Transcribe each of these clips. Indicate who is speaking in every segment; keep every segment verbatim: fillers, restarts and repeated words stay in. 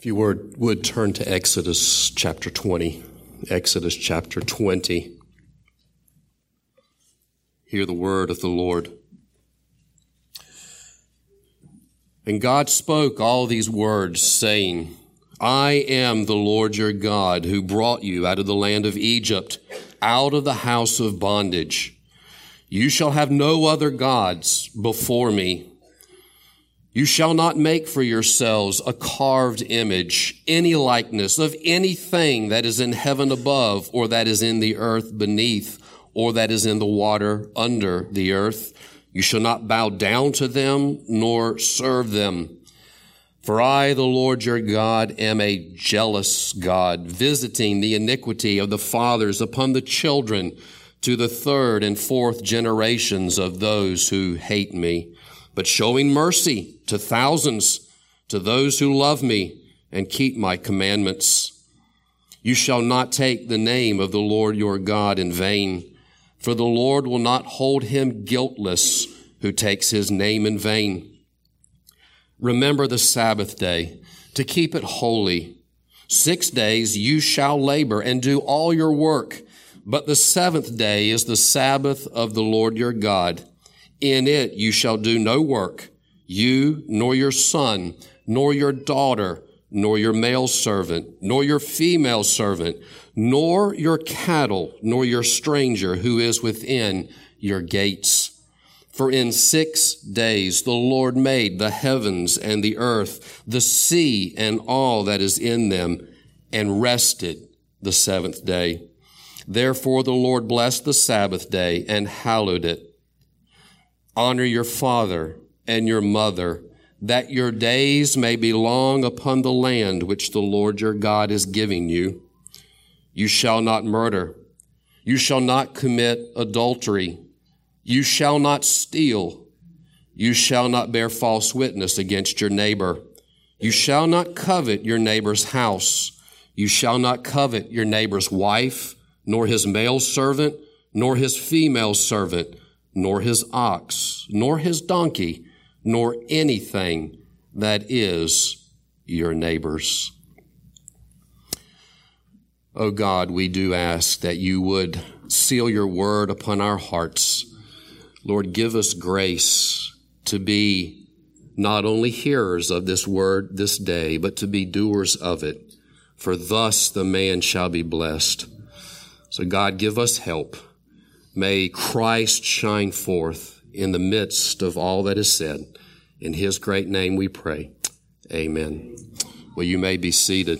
Speaker 1: If you would, would turn to Exodus chapter twenty. Exodus chapter twenty. Hear the word of the Lord. And God spoke all these words, saying, I am the Lord your God, who brought you out of the land of Egypt, out of the house of bondage. You shall have no other gods before me. You shall not make for yourselves a carved image, any likeness of anything that is in heaven above, or that is in the earth beneath, or that is in the water under the earth. You shall not bow down to them, nor serve them. For I, the Lord your God, am a jealous God, visiting the iniquity of the fathers upon the children to the third and fourth generations of those who hate me, but showing mercy to thousands, to those who love me and keep my commandments. You shall not take the name of the Lord your God in vain, for the Lord will not hold him guiltless who takes his name in vain. Remember the Sabbath day to keep it holy. Six days you shall labor and do all your work, but the seventh day is the Sabbath of the Lord your God. In it you shall do no work, you, nor your son, nor your daughter, nor your male servant, nor your female servant, nor your cattle, nor your stranger who is within your gates. For in six days the Lord made the heavens and the earth, the sea and all that is in them, and rested the seventh day. Therefore the Lord blessed the Sabbath day and hallowed it. Honor your father and your mother, that your days may be long upon the land which the Lord your God is giving you. You shall not murder. You shall not commit adultery. You shall not steal. You shall not bear false witness against your neighbor. You shall not covet your neighbor's house. You shall not covet your neighbor's wife, nor his male servant, nor his female servant, nor his ox, nor his donkey, nor anything that is your neighbor's. O God, we do ask that you would seal your word upon our hearts. Lord, give us grace to be not only hearers of this word this day, but to be doers of it. For thus the man shall be blessed. So God, give us help. May Christ shine forth in the midst of all that is said. In his great name we pray. Amen. Well, you may be seated.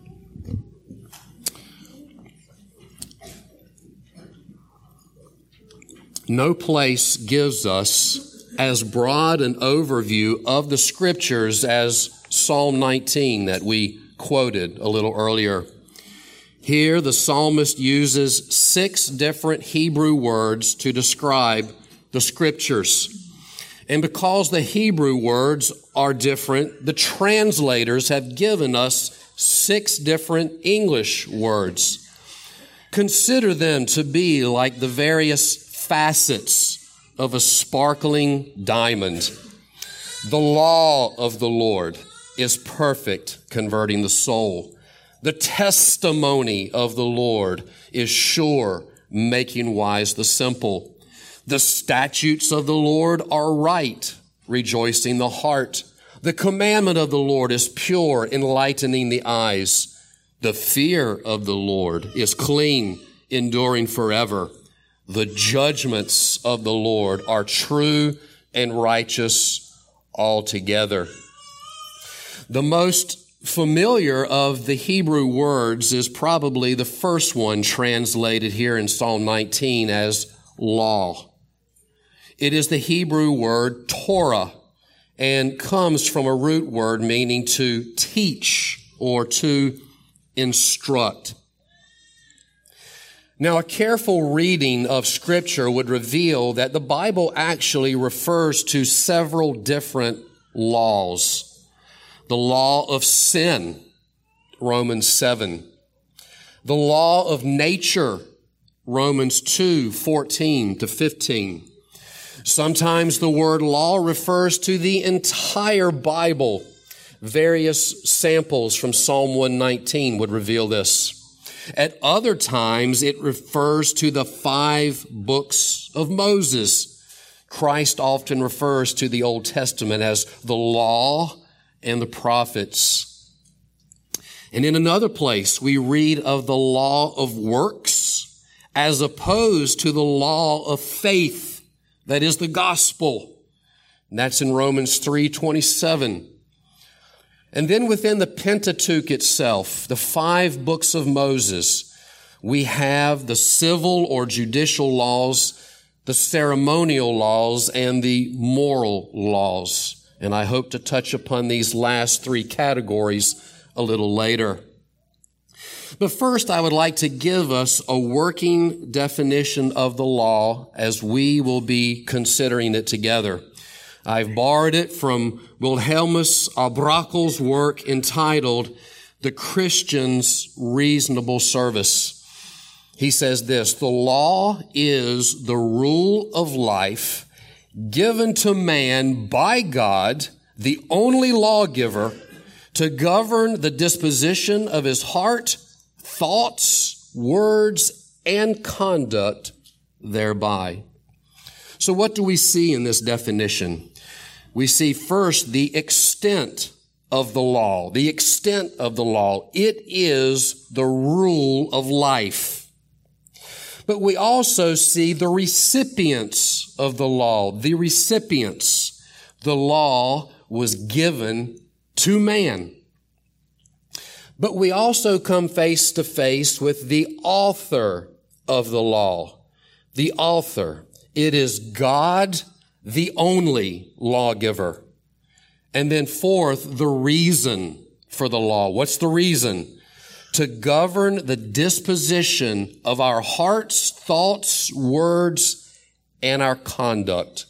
Speaker 1: No place gives us as broad an overview of the Scriptures as Psalm nineteen that we quoted a little earlier. Here, the psalmist uses six different Hebrew words to describe the Scriptures. And because the Hebrew words are different, the translators have given us six different English words. Consider them to be like the various facets of a sparkling diamond. The law of the Lord is perfect, converting the soul. The testimony of the Lord is sure, making wise the simple. The statutes of the Lord are right, rejoicing the heart. The commandment of the Lord is pure, enlightening the eyes. The fear of the Lord is clean, enduring forever. The judgments of the Lord are true and righteous altogether. The most familiar of the Hebrew words is probably the first one translated here in Psalm nineteen as law. It is the Hebrew word Torah and comes from a root word meaning to teach or to instruct. Now, a careful reading of Scripture would reveal that the Bible actually refers to several different laws. The law of sin, Romans seven. The law of nature, Romans two, fourteen to fifteen. Sometimes the word law refers to the entire Bible. various samples from Psalm one nineteen would reveal this. At other times, it refers to the five books of Moses. Christ often refers to the Old Testament as the law and the prophets. And in another place, we read of the law of works as opposed to the law of faith, that is the gospel. And that's in Romans three twenty-seven. And then within the Pentateuch itself, the five books of Moses, we have the civil or judicial laws, the ceremonial laws, and the moral laws. And I hope to touch upon these last three categories a little later. But first, I would like to give us a working definition of the law as we will be considering it together. I've borrowed it from Wilhelmus Abrakel's work entitled The Christian's Reasonable Service. He says this: the law is the rule of life given to man by God, the only lawgiver, to govern the disposition of his heart, thoughts, words, and conduct thereby. So what do we see in this definition? We see first the extent of the law. The extent of the law. It is the rule of life. But we also see the recipients of the law. The recipients. The law was given to man. But we also come face to face with the author of the law. The author. It is God, the only lawgiver. And then fourth, the reason for the law. What's the reason? To govern the disposition of our hearts, thoughts, words, and our conduct.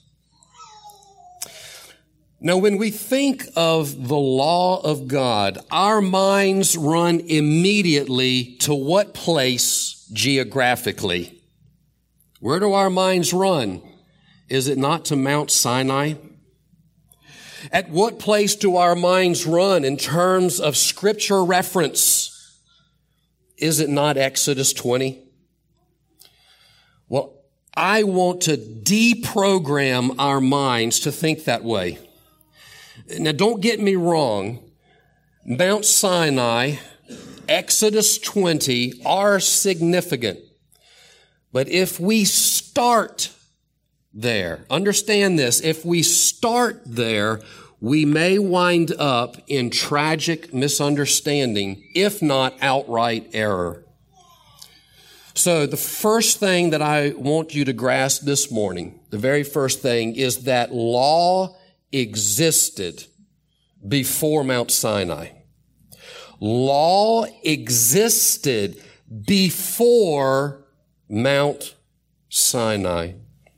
Speaker 1: Now, when we think of the law of God, our minds run immediately to what place geographically? Where do our minds run? Is it not to Mount Sinai? At what place do our minds run in terms of scripture reference? Is it not Exodus twenty? Well, I want to deprogram our minds to think that way. Now, don't get me wrong. Mount Sinai, Exodus twenty are significant. But if we start there, understand this, if we start there, we may wind up in tragic misunderstanding, if not outright error. So the first thing that I want you to grasp this morning, the very first thing, is that law existed before Mount Sinai. Law existed before Mount Sinai.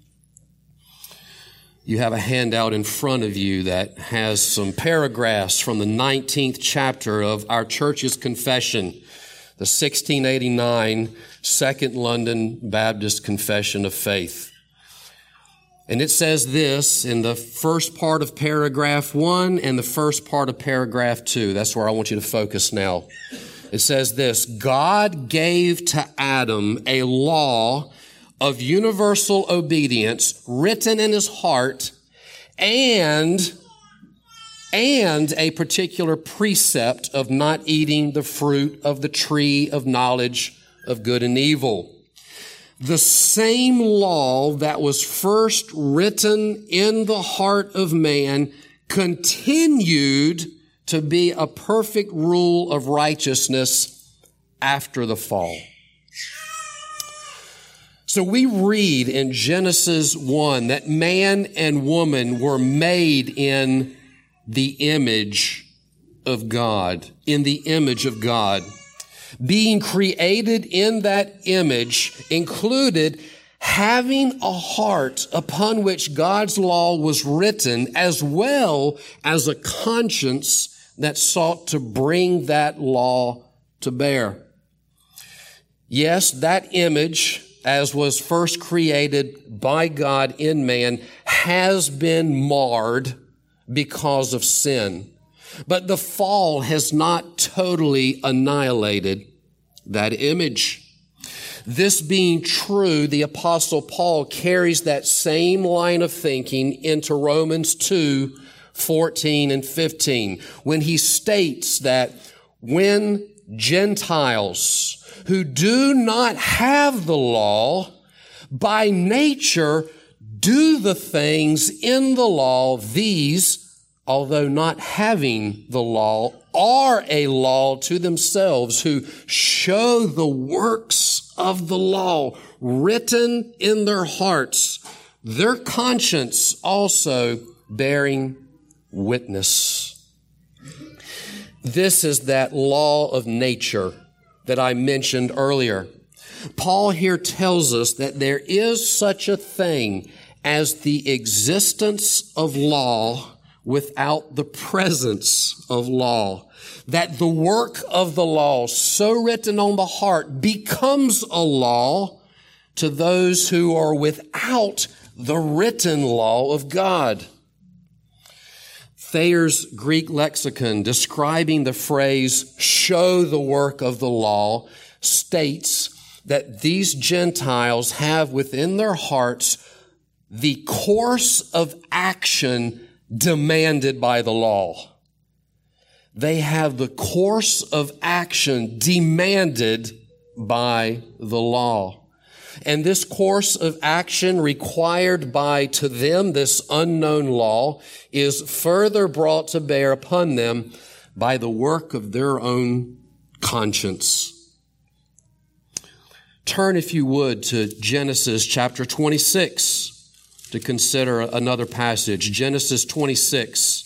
Speaker 1: You have a handout in front of you that has some paragraphs from the nineteenth chapter of our church's confession, the sixteen eighty-nine Second London Baptist Confession of Faith. And it says this in the first part of paragraph one and the first part of paragraph two. That's where I want you to focus now. It says this: God gave to Adam a law of universal obedience written in his heart and, and a particular precept of not eating the fruit of the tree of knowledge of good and evil. The same law that was first written in the heart of man continued to be a perfect rule of righteousness after the fall. So we read in Genesis one that man and woman were made in the image of God, in the image of God. Being created in that image included having a heart upon which God's law was written, as well as a conscience that sought to bring that law to bear. Yes, that image, as was first created by God in man, has been marred because of sin. But the fall has not totally annihilated that image. This being true, the Apostle Paul carries that same line of thinking into Romans two, fourteen and fifteen, when he states that when Gentiles who do not have the law by nature do the things in the law, these, although not having the law, are a law to themselves, who show the works of the law written in their hearts, their conscience also bearing witness. This is that law of nature that I mentioned earlier. Paul here tells us that there is such a thing as the existence of law without the presence of law. That the work of the law, so written on the heart, becomes a law to those who are without the written law of God. Thayer's Greek lexicon, describing the phrase, show the work of the law, states that these Gentiles have within their hearts the course of action demanded by the law. They have the course of action demanded by the law. And this course of action required by, to them, this unknown law is further brought to bear upon them by the work of their own conscience. Turn, if you would, to Genesis chapter twenty-six to consider another passage. Genesis twenty-six.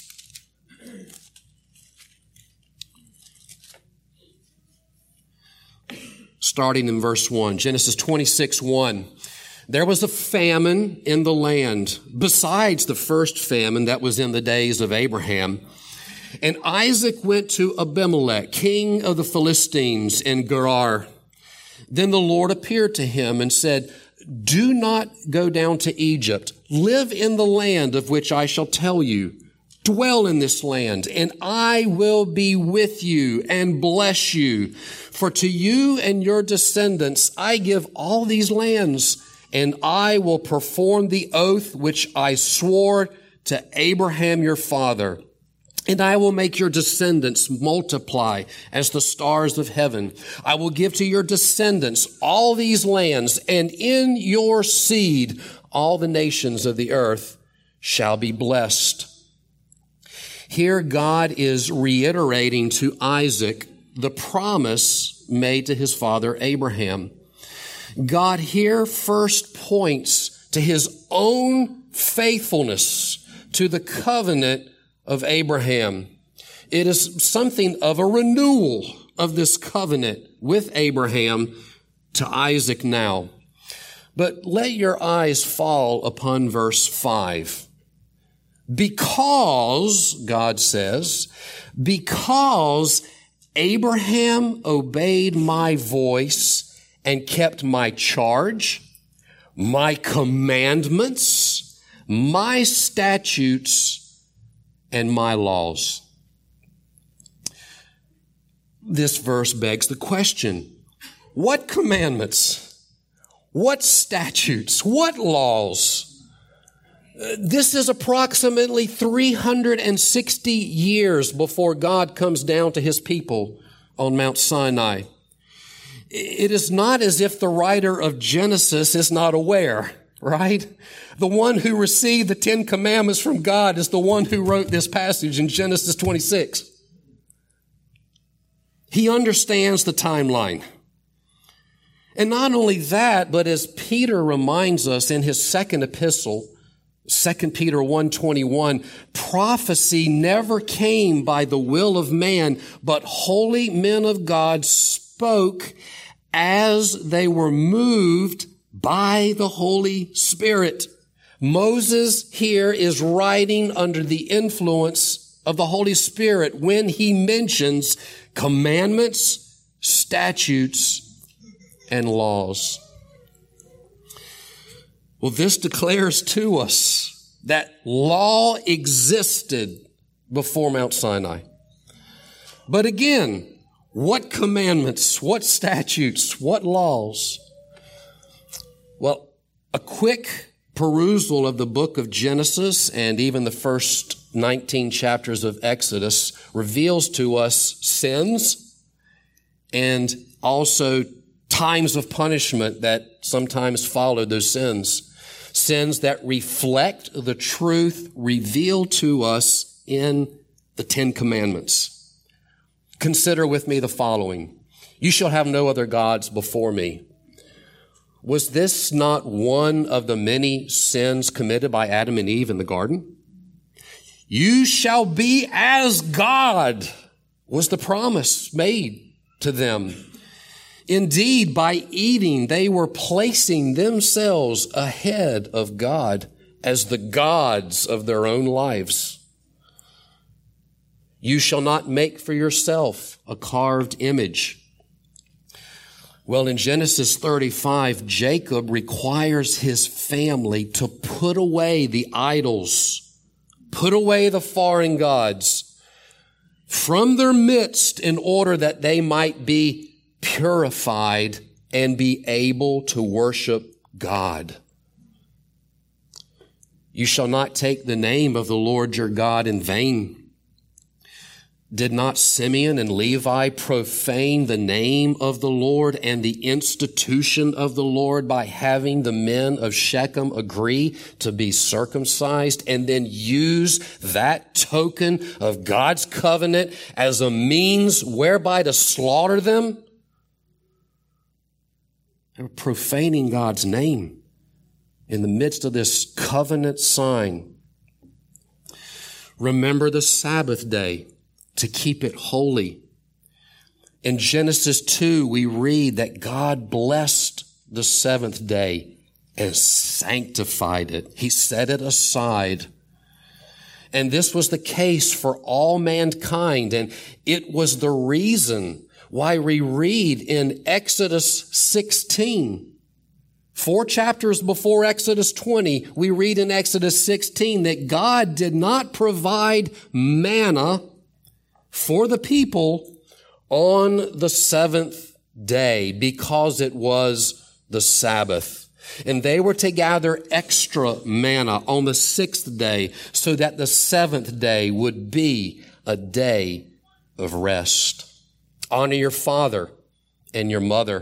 Speaker 1: Starting in verse one. Genesis twenty-six, one. There was a famine in the land, besides the first famine that was in the days of Abraham. And Isaac went to Abimelech, king of the Philistines, in Gerar. Then the Lord appeared to him and said, do not go down to Egypt. Live in the land of which I shall tell you. Dwell in this land, and I will be with you and bless you. For to you and your descendants I give all these lands, and I will perform the oath which I swore to Abraham your father. And I will make your descendants multiply as the stars of heaven. I will give to your descendants all these lands, and in your seed all the nations of the earth shall be blessed. Here God is reiterating to Isaac the promise made to his father Abraham. God here first points to his own faithfulness to the covenant of Abraham. It is something of a renewal of this covenant with Abraham to Isaac now. But let your eyes fall upon verse five. Because, God says, because Abraham obeyed my voice and kept my charge, my commandments, my statutes, and my laws. This verse begs the question, what commandments? What statutes? What laws? This is approximately three hundred sixty years before God comes down to his people on Mount Sinai. It is not as if the writer of Genesis is not aware, right? The one who received the Ten Commandments from God is the one who wrote this passage in Genesis twenty-six. He understands the timeline. And not only that, but as Peter reminds us in his second epistle, Second Peter one twenty-one, prophecy never came by the will of man, but holy men of God spoke as they were moved by the Holy Spirit. Moses here is writing under the influence of the Holy Spirit when he mentions commandments, statutes, and laws. Well, this declares to us that law existed before Mount Sinai. But again, what commandments, what statutes, what laws? Well, a quick perusal of the book of Genesis and even the first nineteen chapters of Exodus reveals to us sins and also times of punishment that sometimes follow those sins. Sins that reflect the truth revealed to us in the Ten Commandments. Consider with me the following. You shall have no other gods before me. Was this not one of the many sins committed by Adam and Eve in the garden? You shall be as God was the promise made to them. Indeed, by eating, they were placing themselves ahead of God as the gods of their own lives. You shall not make for yourself a carved image. Well, in Genesis thirty-five, Jacob requires his family to put away the idols, put away the foreign gods from their midst in order that they might be purified and be able to worship God. You shall not take the name of the Lord your God in vain. Did not Simeon and Levi profane the name of the Lord and the institution of the Lord by having the men of Shechem agree to be circumcised and then use that token of God's covenant as a means whereby to slaughter them? They were profaning God's name in the midst of this covenant sign. Remember the Sabbath day to keep it holy. In Genesis two, we read that God blessed the seventh day and sanctified it. He set it aside. And this was the case for all mankind. And it was the reason why we read in Exodus sixteen, four chapters before Exodus twenty, we read in Exodus sixteen that God did not provide manna for the people on the seventh day because it was the Sabbath. And they were to gather extra manna on the sixth day so that the seventh day would be a day of rest. Honor your father and your mother.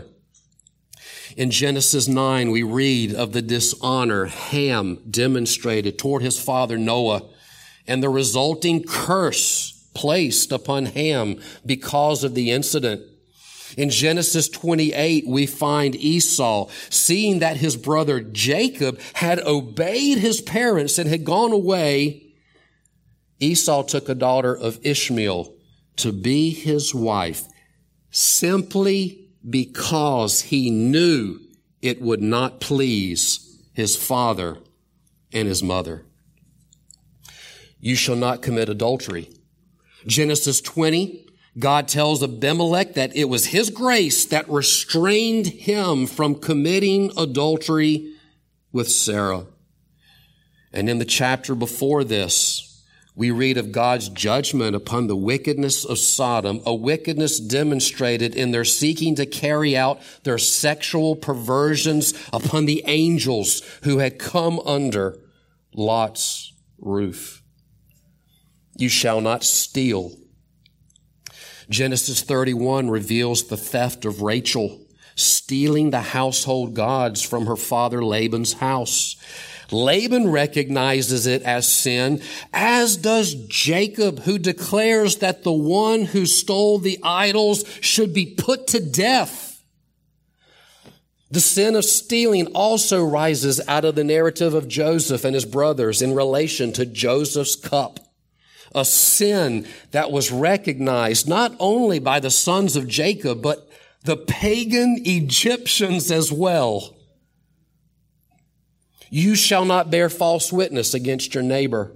Speaker 1: In Genesis nine, we read of the dishonor Ham demonstrated toward his father Noah and the resulting curse placed upon Ham because of the incident. In Genesis twenty-eight, we find Esau, seeing that his brother Jacob had obeyed his parents and had gone away. Esau took a daughter of Ishmael to be his wife, simply because he knew it would not please his father and his mother. You shall not commit adultery. Genesis twenty, God tells Abimelech that it was his grace that restrained him from committing adultery with Sarah. And in the chapter before this, we read of God's judgment upon the wickedness of Sodom, a wickedness demonstrated in their seeking to carry out their sexual perversions upon the angels who had come under Lot's roof. You shall not steal. Genesis thirty-one reveals the theft of Rachel, stealing the household gods from her father Laban's house. Laban recognizes it as sin, as does Jacob, who declares that the one who stole the idols should be put to death. The sin of stealing also rises out of the narrative of Joseph and his brothers in relation to Joseph's cup, a sin that was recognized not only by the sons of Jacob, but the pagan Egyptians as well. You shall not bear false witness against your neighbor.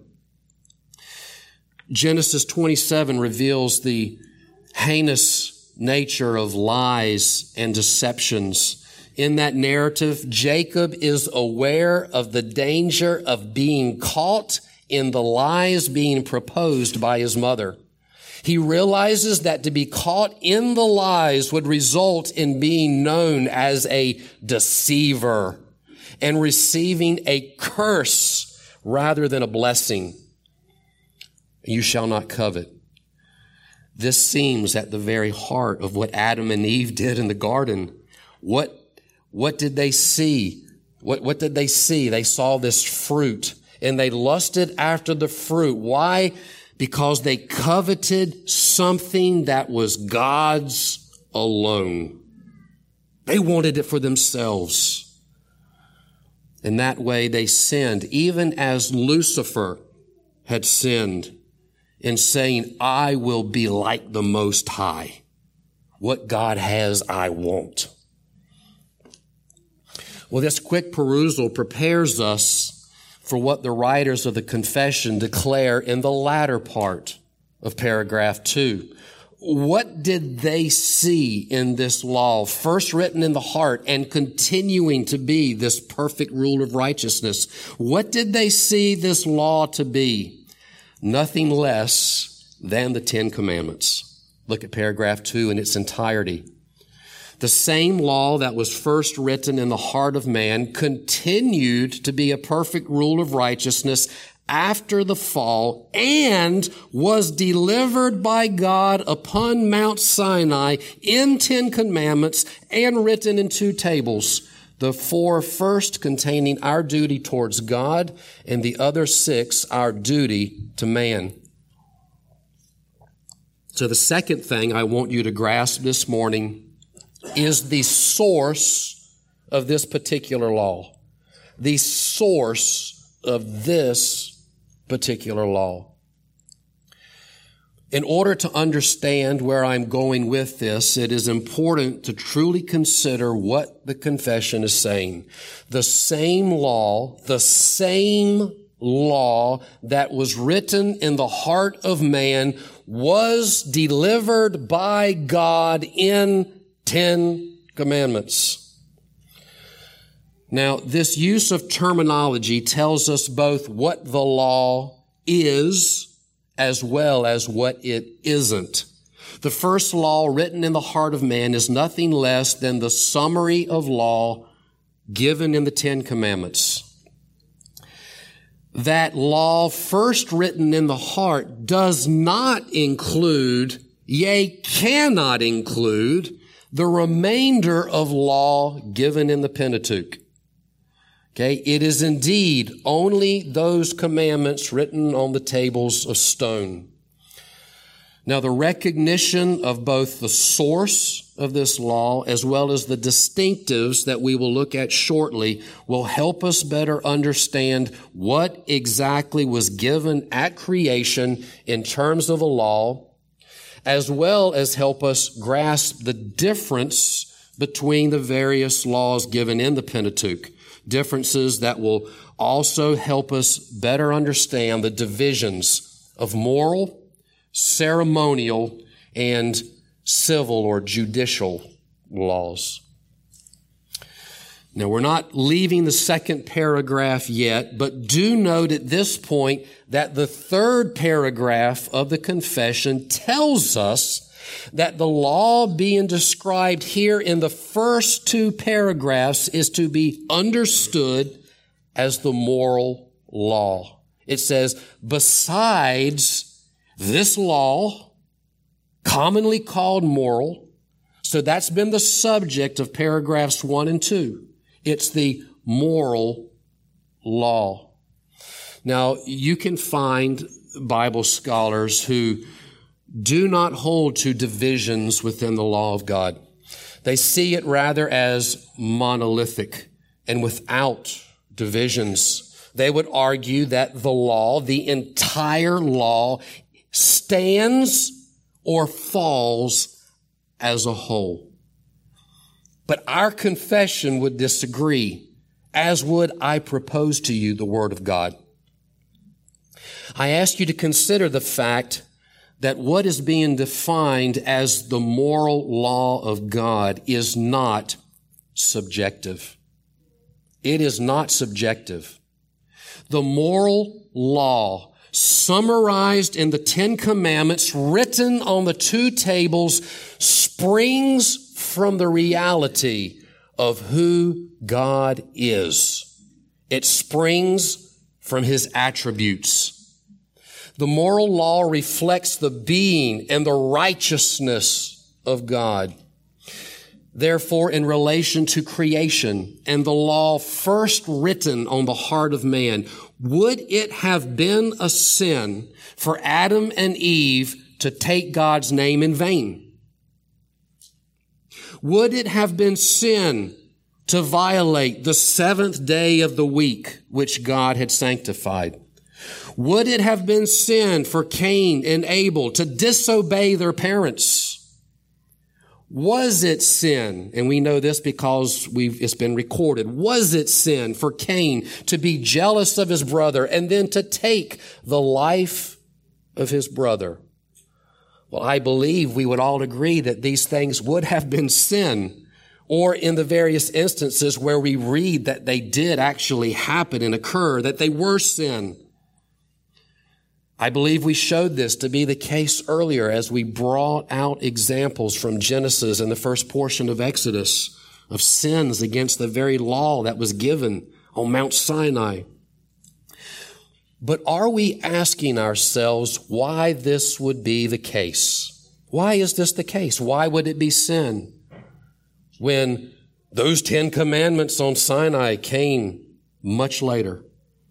Speaker 1: Genesis twenty-seven reveals the heinous nature of lies and deceptions. In that narrative, Jacob is aware of the danger of being caught in the lies being proposed by his mother. He realizes that to be caught in the lies would result in being known as a deceiver and receiving a curse rather than a blessing. You shall not covet. This seems at the very heart of what Adam and Eve did in the garden. What, what did they see? What, what did they see? They saw this fruit and they lusted after the fruit. Why? Because they coveted something that was God's alone. They wanted it for themselves. In that way, they sinned, even as Lucifer had sinned in saying, I will be like the Most High. What God has, I want. Well, this quick perusal prepares us for what the writers of the confession declare in the latter part of paragraph two. What did they see in this law, first written in the heart and continuing to be this perfect rule of righteousness? What did they see this law to be? Nothing less than the Ten Commandments. Look at paragraph two in its entirety. The same law that was first written in the heart of man continued to be a perfect rule of righteousness after the fall and was delivered by God upon Mount Sinai in Ten Commandments and written in two tables, the four first containing our duty towards God and the other six our duty to man. So the second thing I want you to grasp this morning is the source of this particular law. The source of this particular law. In order to understand where I'm going with this, it is important to truly consider what the confession is saying. The same law, the same law that was written in the heart of man was delivered by God in Ten Commandments. Now, this use of terminology tells us both what the law is as well as what it isn't. The first law written in the heart of man is nothing less than the summary of law given in the Ten Commandments. That law first written in the heart does not include, yea, cannot include, the remainder of law given in the Pentateuch. Okay, it is indeed only those commandments written on the tables of stone. Now, the recognition of both the source of this law as well as the distinctives that we will look at shortly will help us better understand what exactly was given at creation in terms of a law, as well as help us grasp the difference between the various laws given in the Pentateuch. Differences that will also help us better understand the divisions of moral, ceremonial, and civil or judicial laws. Now, we're not leaving the second paragraph yet, but do note at this point that the third paragraph of the confession tells us that the law being described here in the first two paragraphs is to be understood as the moral law. It says, besides this law, commonly called moral, so that's been the subject of paragraphs one and two. It's the moral law. Now, you can find Bible scholars who do not hold to divisions within the law of God. They see it rather as monolithic and without divisions. They would argue that the law, the entire law, stands or falls as a whole. But our confession would disagree, as would I propose to you the Word of God. I ask you to consider the fact that what is being defined as the moral law of God is not subjective. It is not subjective. The moral law summarized in the Ten Commandments, written on the two tables, springs from the reality of who God is. It springs from his attributes. The moral law reflects the being and the righteousness of God. Therefore, in relation to creation and the law first written on the heart of man, would it have been a sin for Adam and Eve to take God's name in vain? Would it have been sin to violate the seventh day of the week which God had sanctified? Would it have been sin for Cain and Abel to disobey their parents? Was it sin, and we know this because we've, it's been recorded, was it sin for Cain to be jealous of his brother and then to take the life of his brother? Well, I believe we would all agree that these things would have been sin, or in the various instances where we read that they did actually happen and occur, that they were sin. I believe we showed this to be the case earlier as we brought out examples from Genesis and the first portion of Exodus of sins against the very law that was given on Mount Sinai. But are we asking ourselves why this would be the case? Why is this the case? Why would it be sin when those Ten Commandments on Sinai came much later?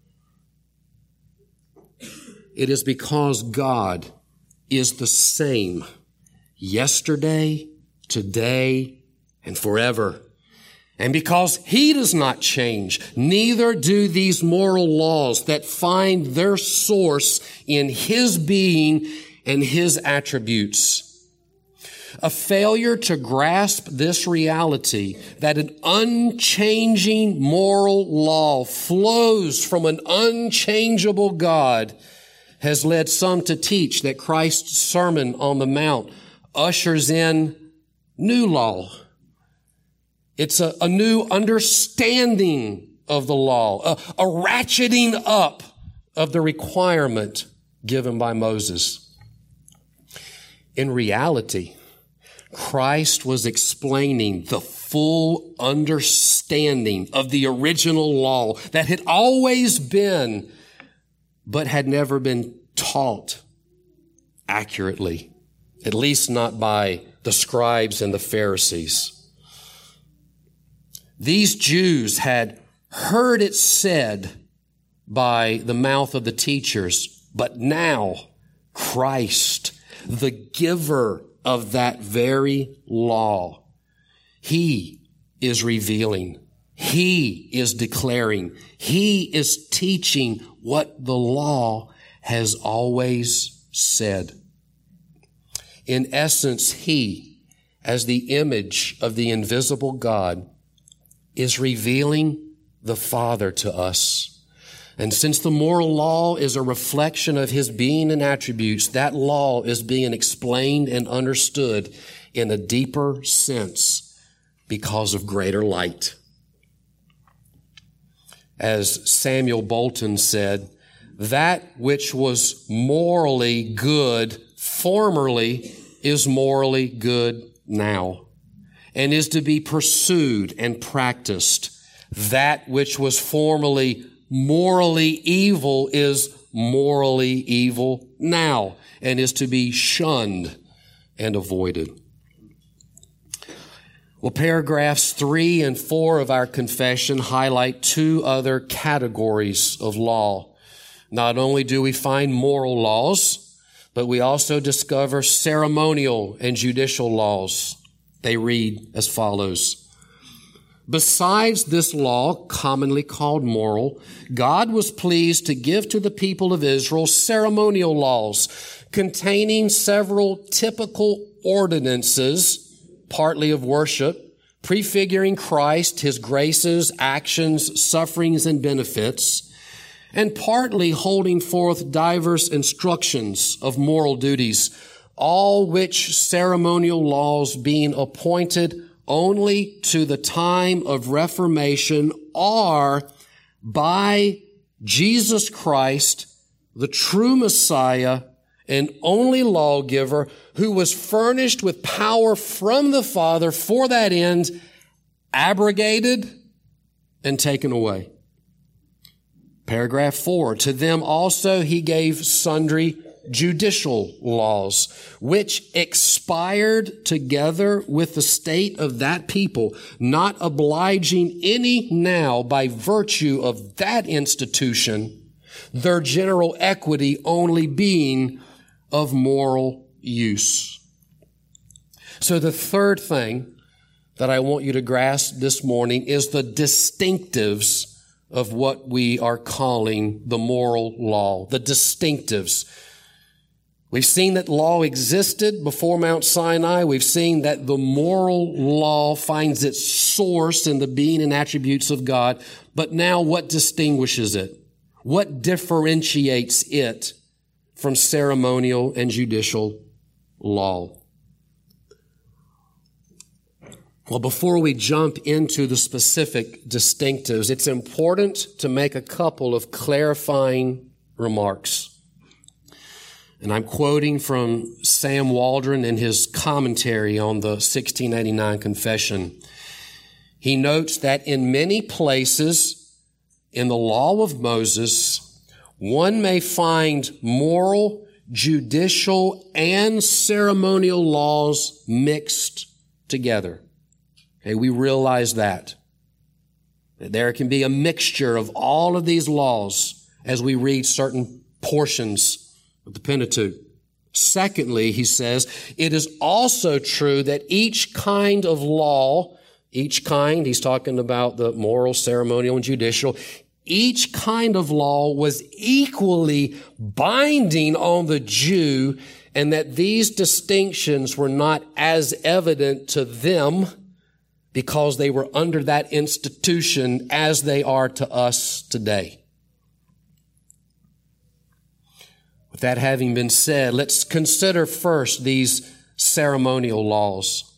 Speaker 1: It is because God is the same yesterday, today, and forever. And because he does not change, neither do these moral laws that find their source in his being and his attributes. A failure to grasp this reality that an unchanging moral law flows from an unchangeable God has led some to teach that Christ's Sermon on the Mount ushers in new law. It's a, a new understanding of the law, a, a ratcheting up of the requirement given by Moses. In reality, Christ was explaining the full understanding of the original law that had always been but had never been taught accurately, at least not by the scribes and the Pharisees. These Jews had heard it said by the mouth of the teachers, but now Christ, the giver of that very law, he is revealing, he is declaring, he is teaching what the law has always said. In essence, he, as the image of the invisible God, is revealing the Father to us. And since the moral law is a reflection of his being and attributes, that law is being explained and understood in a deeper sense because of greater light. As Samuel Bolton said, that which was morally good formerly is morally good now, and is to be pursued and practiced. That which was formerly morally evil is morally evil now, and is to be shunned and avoided. Well, paragraphs three and four of our confession highlight two other categories of law. Not only do we find moral laws, but we also discover ceremonial and judicial laws. They read as follows. Besides this law, commonly called moral, God was pleased to give to the people of Israel ceremonial laws containing several typical ordinances, partly of worship, prefiguring Christ, his graces, actions, sufferings, and benefits, and partly holding forth diverse instructions of moral duties, all which ceremonial laws being appointed only to the time of Reformation are by Jesus Christ the true Messiah and only lawgiver who was furnished with power from the Father for that end, abrogated and taken away. Paragraph four, to them also he gave sundry judicial laws, which expired together with the state of that people, not obliging any now by virtue of that institution, their general equity only being of moral use. So the third thing that I want you to grasp this morning is the distinctives of what we are calling the moral law, the distinctives. We've seen that law existed before Mount Sinai. We've seen that the moral law finds its source in the being and attributes of God. But now what distinguishes it? What differentiates it from ceremonial and judicial law? Well, before we jump into the specific distinctives, it's important to make a couple of clarifying remarks. And I'm quoting from Sam Waldron in his commentary on the sixteen eighty-nine Confession. He notes that in many places in the law of Moses, one may find moral, judicial, and ceremonial laws mixed together. Okay, we realize that. That there can be a mixture of all of these laws as we read certain portions of the Pentateuch. Secondly, he says, it is also true that each kind of law, each kind, he's talking about the moral, ceremonial, and judicial, each kind of law was equally binding on the Jew, and that these distinctions were not as evident to them because they were under that institution as they are to us today. With that having been said, let's consider first these ceremonial laws.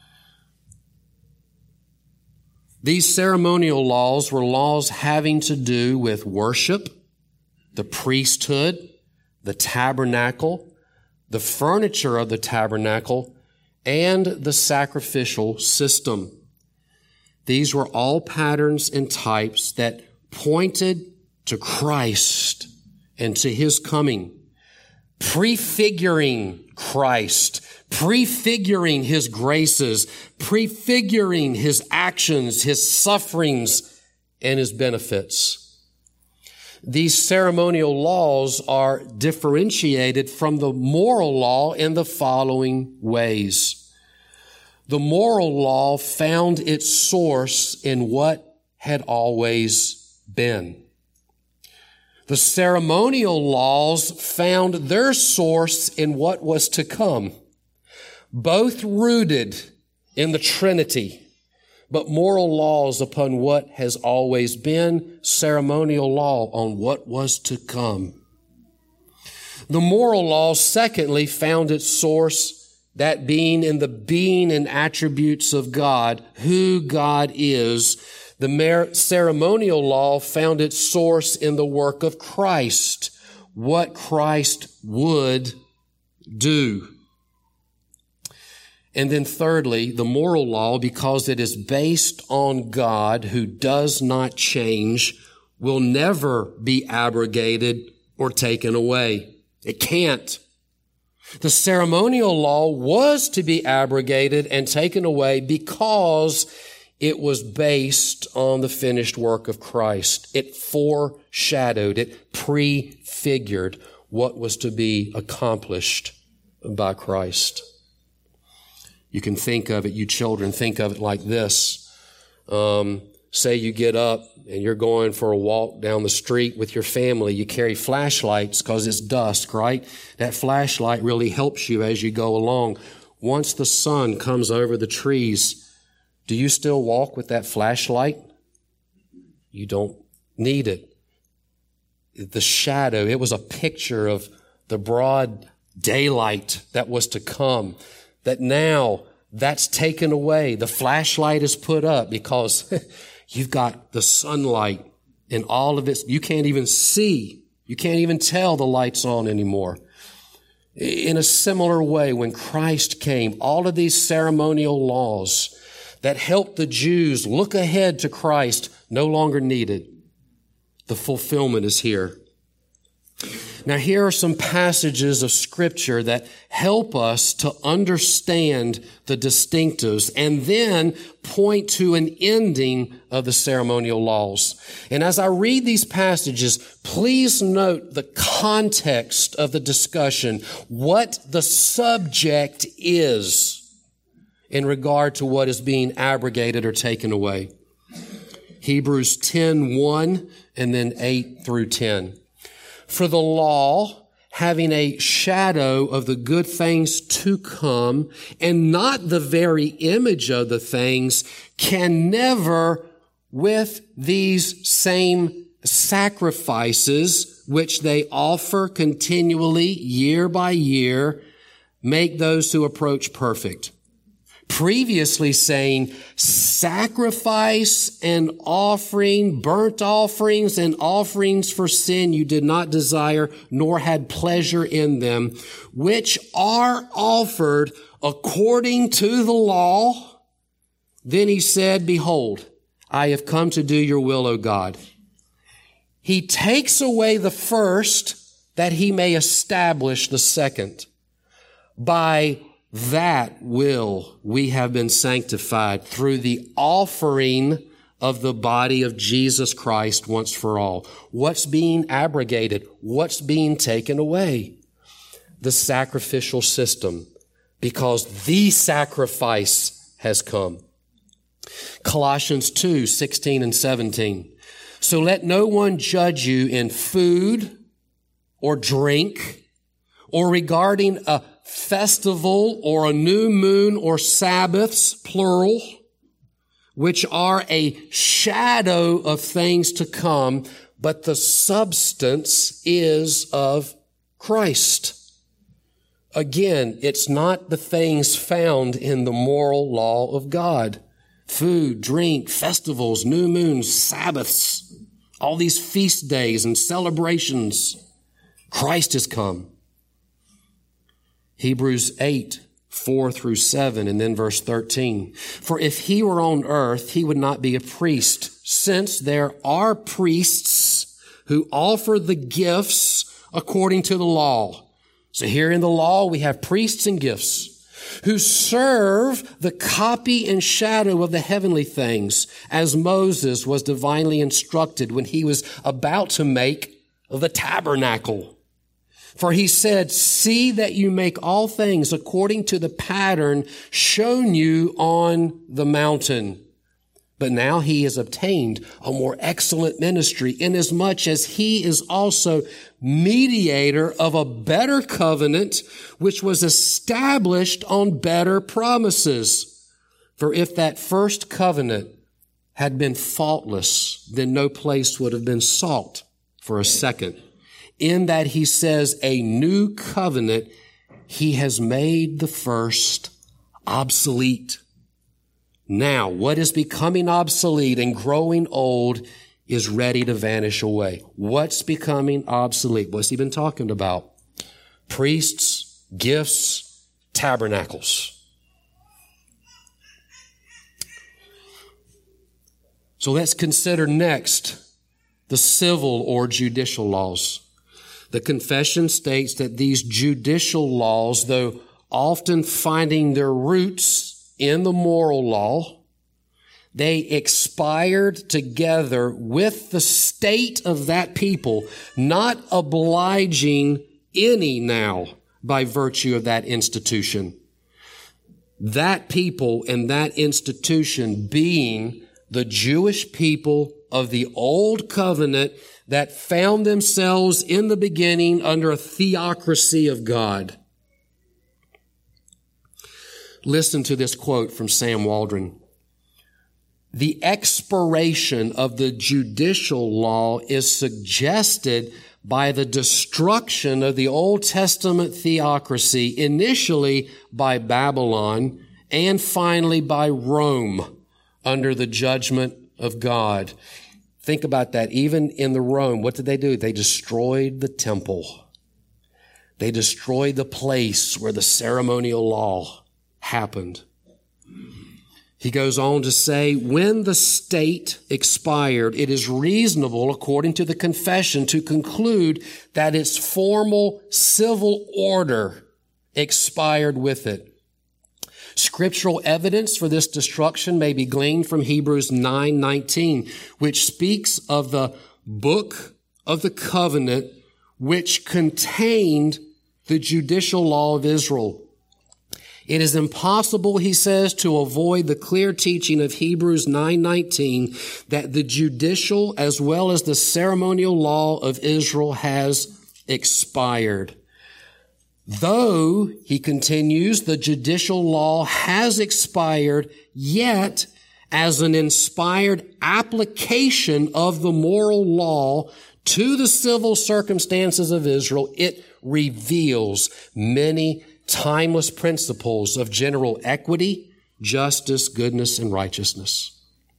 Speaker 1: These ceremonial laws were laws having to do with worship, the priesthood, the tabernacle, the furniture of the tabernacle, and the sacrificial system. These were all patterns and types that pointed to Christ and to His coming, prefiguring Christ, prefiguring His graces, prefiguring His actions, His sufferings, and His benefits. These ceremonial laws are differentiated from the moral law in the following ways. The moral law found its source in what had always been. The ceremonial laws found their source in what was to come, both rooted in the Trinity, but moral laws upon what has always been, ceremonial law on what was to come. The moral law, secondly, found its source, that being in the being and attributes of God, who God is. The mer- ceremonial law found its source in the work of Christ, what Christ would do. And then thirdly, the moral law, because it is based on God who does not change, will never be abrogated or taken away. It can't. The ceremonial law was to be abrogated and taken away because it was based on the finished work of Christ. It foreshadowed, it prefigured what was to be accomplished by Christ. You can think of it, you children, think of it like this. Um, say you get up and you're going for a walk down the street with your family. You carry flashlights because it's dusk, right? That flashlight really helps you as you go along. Once the sun comes over the trees, do you still walk with that flashlight? You don't need it. The shadow, it was a picture of the broad daylight that was to come, that now that's taken away. The flashlight is put up because you've got the sunlight and all of it. You can't even see. You You can't even tell the light's on anymore. In a similar way, when Christ came, all of these ceremonial laws that helped the Jews look ahead to Christ no longer needed. The fulfillment is here. Now, here are some passages of Scripture that help us to understand the distinctives and then point to an ending of the ceremonial laws. And as I read these passages, please note the context of the discussion, what the subject is in regard to what is being abrogated or taken away. Hebrews ten one and then eight through ten. For the law, having a shadow of the good things to come, and not the very image of the things, can never, with these same sacrifices, which they offer continually, year by year, make those who approach perfect. Previously saying, sacrifice and offering, burnt offerings and offerings for sin you did not desire, nor had pleasure in them, which are offered according to the law. Then he said, behold, I have come to do your will, O God. He takes away the first that he may establish the second. By that will we have been sanctified through the offering of the body of Jesus Christ once for all. What's being abrogated? What's being taken away? The sacrificial system, because the sacrifice has come. Colossians two sixteen and seventeen. So let no one judge you in food or drink or regarding a festival or a new moon or Sabbaths, plural, which are a shadow of things to come, but the substance is of Christ. Again, it's not the things found in the moral law of God. Food, drink, festivals, new moons, Sabbaths, all these feast days and celebrations. Christ has come. Hebrews eight, four through seven, and then verse thirteen. For if he were on earth, he would not be a priest, since there are priests who offer the gifts according to the law. So here in the law, we have priests and gifts who serve the copy and shadow of the heavenly things, as Moses was divinely instructed when he was about to make the tabernacle. For he said, see that you make all things according to the pattern shown you on the mountain. But now he has obtained a more excellent ministry, inasmuch as he is also mediator of a better covenant, which was established on better promises. For if that first covenant had been faultless, then no place would have been sought for a second. In that he says a new covenant, he has made the first obsolete. Now, what is becoming obsolete and growing old is ready to vanish away. What's becoming obsolete? What's he been talking about? Priests, gifts, tabernacles. So let's consider next the civil or judicial laws. The confession states that these judicial laws, though often finding their roots in the moral law, they expired together with the state of that people, not obliging any now by virtue of that institution. That people and that institution being the Jewish people of the old covenant that found themselves in the beginning under a theocracy of God. Listen to this quote from Sam Waldron. The expiration of the judicial law is suggested by the destruction of the Old Testament theocracy, initially by Babylon and finally by Rome under the judgment of God. Think about that. Even in the Rome, what did they do? They destroyed the temple. They destroyed the place where the ceremonial law happened. He goes on to say, when the state expired, it is reasonable, according to the confession, to conclude that its formal civil order expired with it. Scriptural evidence for this destruction may be gleaned from Hebrews nine nineteen, which speaks of the book of the covenant which contained the judicial law of Israel. It is impossible, he says, to avoid the clear teaching of Hebrews nine nineteen that the judicial as well as the ceremonial law of Israel has expired. Though, he continues, the judicial law has expired, yet as an inspired application of the moral law to the civil circumstances of Israel, it reveals many timeless principles of general equity, justice, goodness, and righteousness.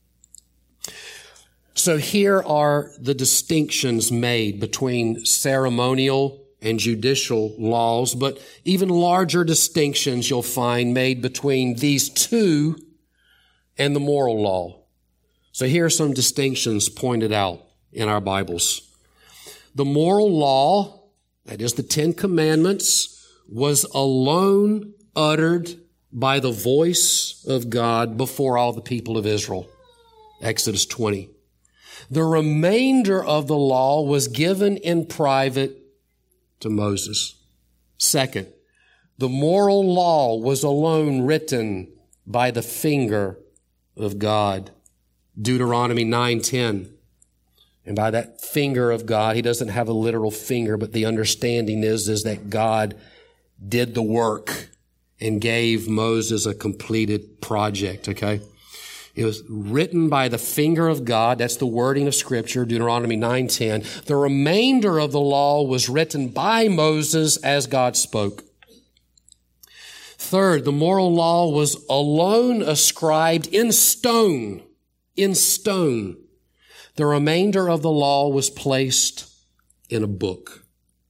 Speaker 1: So here are the distinctions made between ceremonial and judicial laws, but even larger distinctions you'll find made between these two and the moral law. So here are some distinctions pointed out in our Bibles. The moral law, that is the Ten Commandments, was alone uttered by the voice of God before all the people of Israel. Exodus twenty. The remainder of the law was given in private to Moses. Second, the moral law was alone written by the finger of God. Deuteronomy nine ten. And by that finger of God, he doesn't have a literal finger, but the understanding is, is that God did the work and gave Moses a completed project, okay? It was written by the finger of God. That's the wording of Scripture, Deuteronomy nine ten. The remainder of the law was written by Moses as God spoke. Third, the moral law was alone ascribed in stone, in stone. The remainder of the law was placed in a book.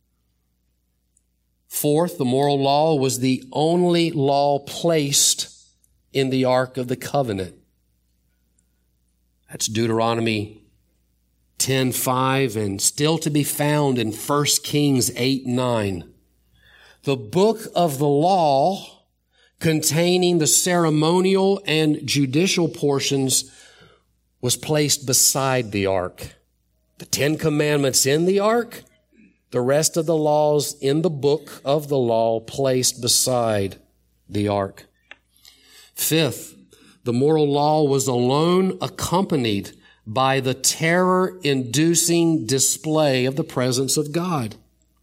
Speaker 1: Fourth, the moral law was the only law placed in the Ark of the Covenant. That's Deuteronomy ten five and still to be found in First Kings eight nine. The book of the law containing the ceremonial and judicial portions was placed beside the ark. The Ten Commandments in the ark, the rest of the laws in the book of the law placed beside the ark. Fifth, the moral law was alone accompanied by the terror-inducing display of the presence of God.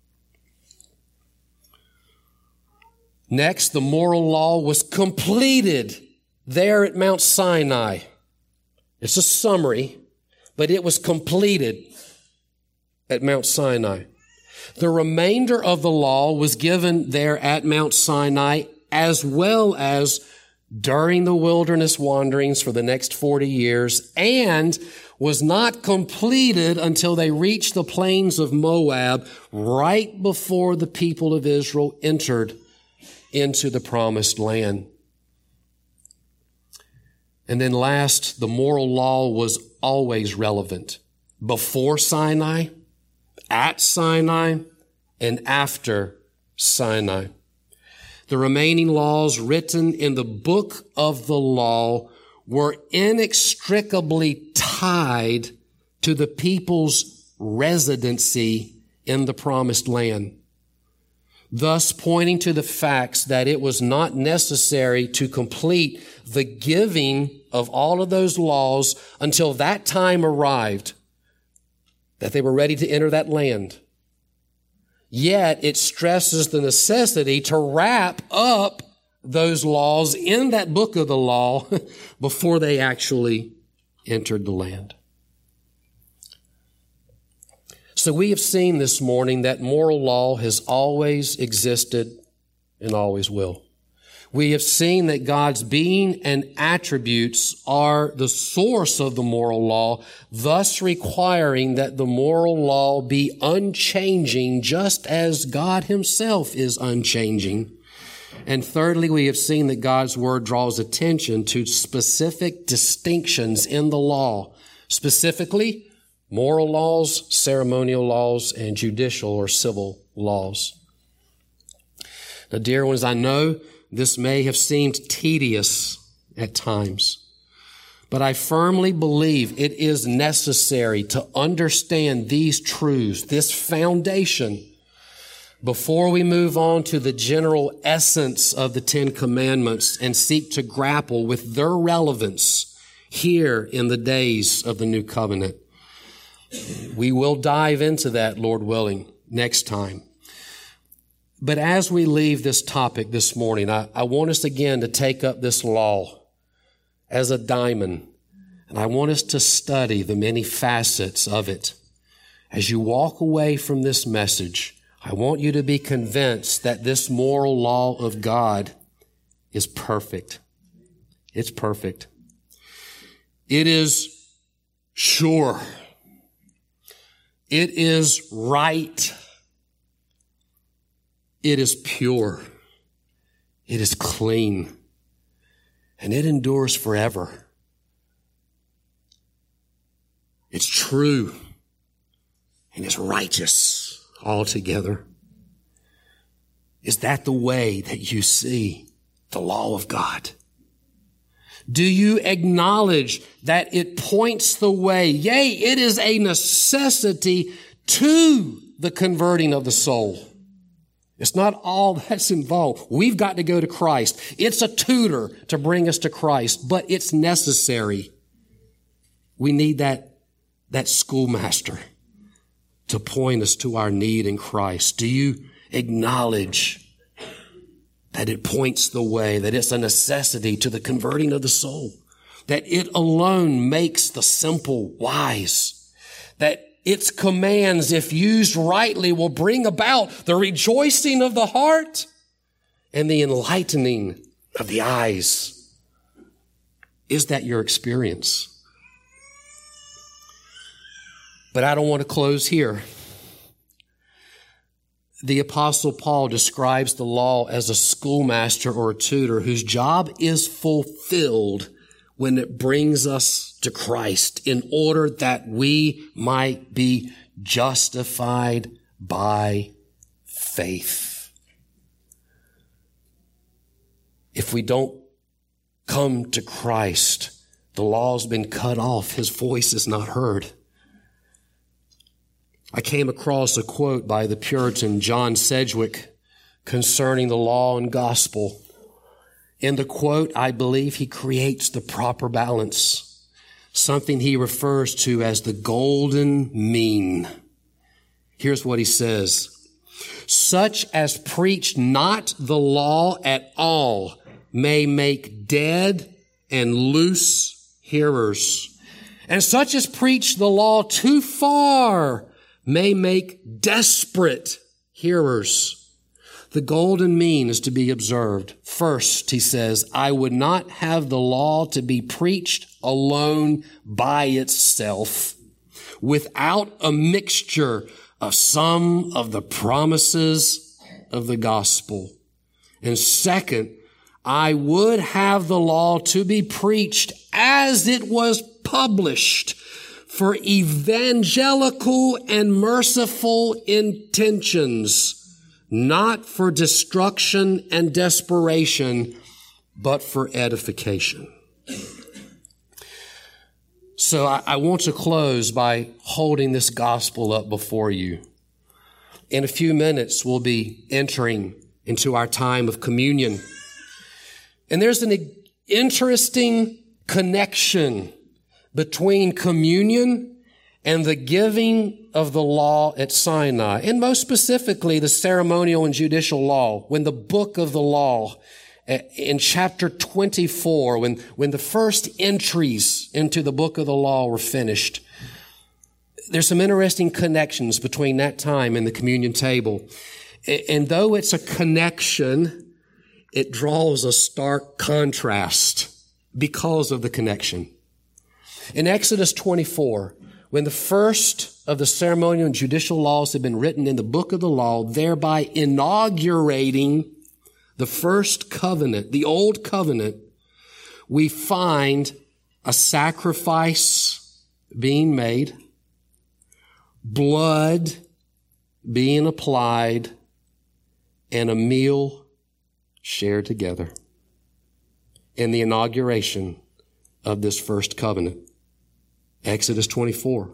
Speaker 1: Next, the moral law was completed there at Mount Sinai. It's a summary, but it was completed at Mount Sinai. The remainder of the law was given there at Mount Sinai, as well as during the wilderness wanderings for the next forty years, and was not completed until they reached the plains of Moab right before the people of Israel entered into the promised land. And then last, the moral law was always relevant. Before Sinai, at Sinai, and after Sinai. The remaining laws written in the book of the law were inextricably tied to the people's residency in the promised land, thus pointing to the facts that it was not necessary to complete the giving of all of those laws until that time arrived, that they were ready to enter that land. Yet it stresses the necessity to wrap up those laws in that book of the law before they actually entered the land. So we have seen this morning that moral law has always existed and always will. We have seen that God's being and attributes are the source of the moral law, thus requiring that the moral law be unchanging just as God himself is unchanging. And thirdly, we have seen that God's word draws attention to specific distinctions in the law, specifically moral laws, ceremonial laws, and judicial or civil laws. Now, dear ones, I know this may have seemed tedious at times, but I firmly believe it is necessary to understand these truths, this foundation, before we move on to the general essence of the Ten Commandments and seek to grapple with their relevance here in the days of the New Covenant. We will dive into that, Lord willing, next time. But as we leave this topic this morning, I, I want us again to take up this law as a diamond, and I want us to study the many facets of it. As you walk away from this message, I want you to be convinced that this moral law of God is perfect. It's perfect. It is sure. It is right. It is pure. It is clean. And it endures forever. It's true. And it's righteous altogether. Is that the way that you see the law of God? Do you acknowledge that it points the way? Yea, it is a necessity to the converting of the soul. It's not all that's involved. We've got to go to Christ. It's a tutor to bring us to Christ, but it's necessary. We need that, that schoolmaster to point us to our need in Christ. Do you acknowledge that it points the way, that it's a necessity to the converting of the soul, that it alone makes the simple wise, that its commands, if used rightly, will bring about the rejoicing of the heart and the enlightening of the eyes? Is that your experience? But I don't want to close here. The Apostle Paul describes the law as a schoolmaster or a tutor whose job is fulfilled when it brings us to Christ in order that we might be justified by faith. If we don't come to Christ, the law's been cut off. His voice is not heard. I came across a quote by the Puritan John Sedgwick concerning the law and gospel. In the quote, I believe he creates the proper balance, something he refers to as the golden mean. Here's what he says. Such as preach not the law at all may make dead and loose hearers. And such as preach the law too far may make desperate hearers. The golden mean is to be observed. First, he says, I would not have the law to be preached alone by itself, without a mixture of some of the promises of the gospel. And second, I would have the law to be preached as it was published, for evangelical and merciful intentions, not for destruction and desperation, but for edification. So I, I want to close by holding this gospel up before you. In a few minutes, we'll be entering into our time of communion. And there's an interesting connection between communion and the giving of the law at Sinai, and most specifically the ceremonial and judicial law. When the book of the law in chapter twenty-four, when, when the first entries into the book of the law were finished, there's some interesting connections between that time and the communion table. And though it's a connection, it draws a stark contrast because of the connection. In Exodus twenty-four, when the first of the ceremonial and judicial laws had been written in the book of the law, thereby inaugurating the first covenant, the old covenant, we find a sacrifice being made, blood being applied, and a meal shared together in the inauguration of this first covenant. Exodus twenty-four.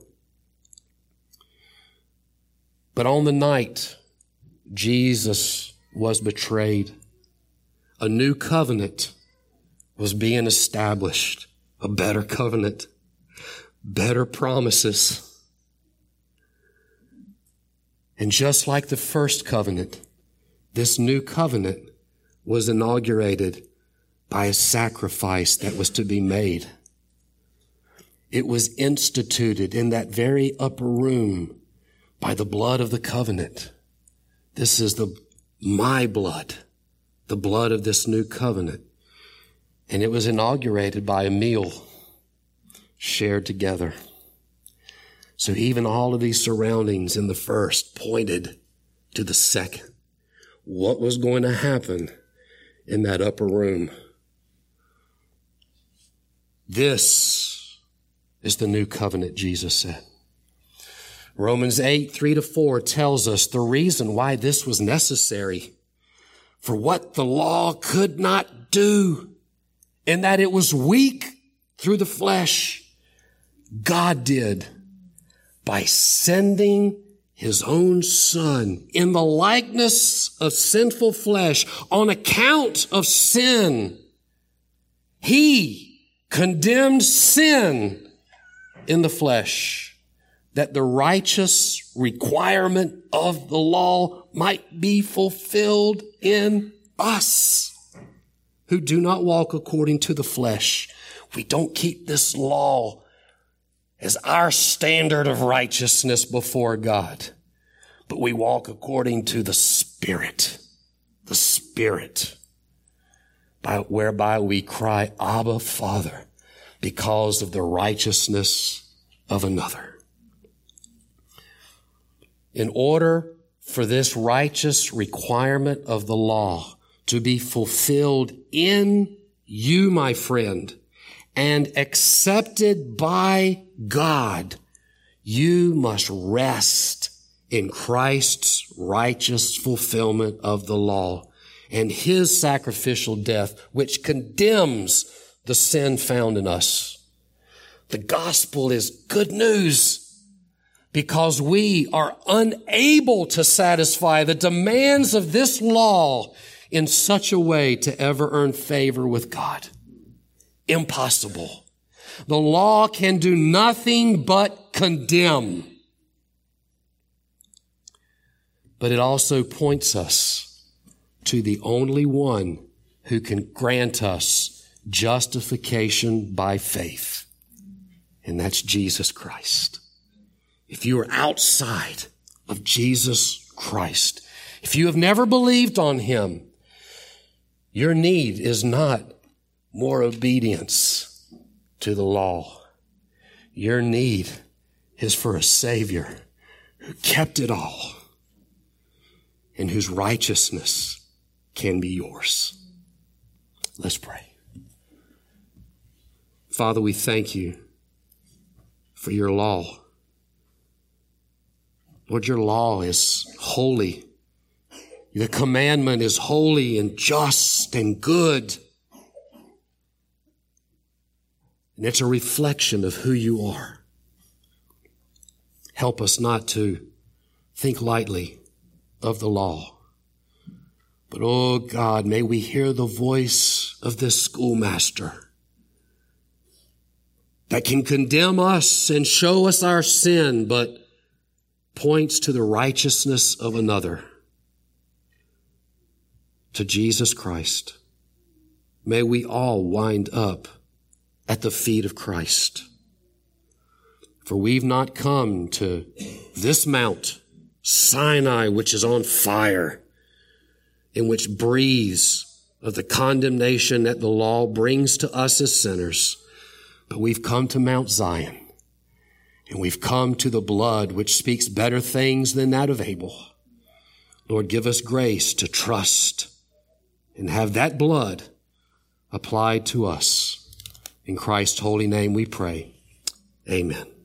Speaker 1: But on the night Jesus was betrayed, a new covenant was being established, a better covenant, better promises. And just like the first covenant, this new covenant was inaugurated by a sacrifice that was to be made. It was instituted in that very upper room by the blood of the covenant. This is the my blood, the blood of this new covenant. And it was inaugurated by a meal shared together. So even all of these surroundings in the first pointed to the second. What was going to happen in that upper room? This is the new covenant, Jesus said. Romans eight, three to four tells us the reason why this was necessary. For what the law could not do, in that it was weak through the flesh, God did by sending his own Son in the likeness of sinful flesh on account of sin. He condemned sin in the flesh, that the righteous requirement of the law might be fulfilled in us who do not walk according to the flesh. We don't keep this law as our standard of righteousness before God, but we walk according to the Spirit, the Spirit, by, whereby we cry, Abba, Father, because of the righteousness of another. In order for this righteous requirement of the law to be fulfilled in you, my friend, and accepted by God, you must rest in Christ's righteous fulfillment of the law and his sacrificial death, which condemns the sin found in us. The gospel is good news because we are unable to satisfy the demands of this law in such a way to ever earn favor with God. Impossible. The law can do nothing but condemn. But it also points us to the only one who can grant us justification by faith, and that's Jesus Christ. If you are outside of Jesus Christ, if you have never believed on him, your need is not more obedience to the law. Your need is for a Savior who kept it all and whose righteousness can be yours. Let's pray. Father, we thank you for your law. Lord, your law is holy. The commandment is holy and just and good. And it's a reflection of who you are. Help us not to think lightly of the law. But, oh God, may we hear the voice of this schoolmaster that can condemn us and show us our sin, but points to the righteousness of another, to Jesus Christ. May we all wind up at the feet of Christ. For we've not come to this mount, Sinai, which is on fire, in which breathes of the condemnation that the law brings to us as sinners. But we've come to Mount Zion, and we've come to the blood which speaks better things than that of Abel. Lord, give us grace to trust and have that blood applied to us. In Christ's holy name we pray. Amen.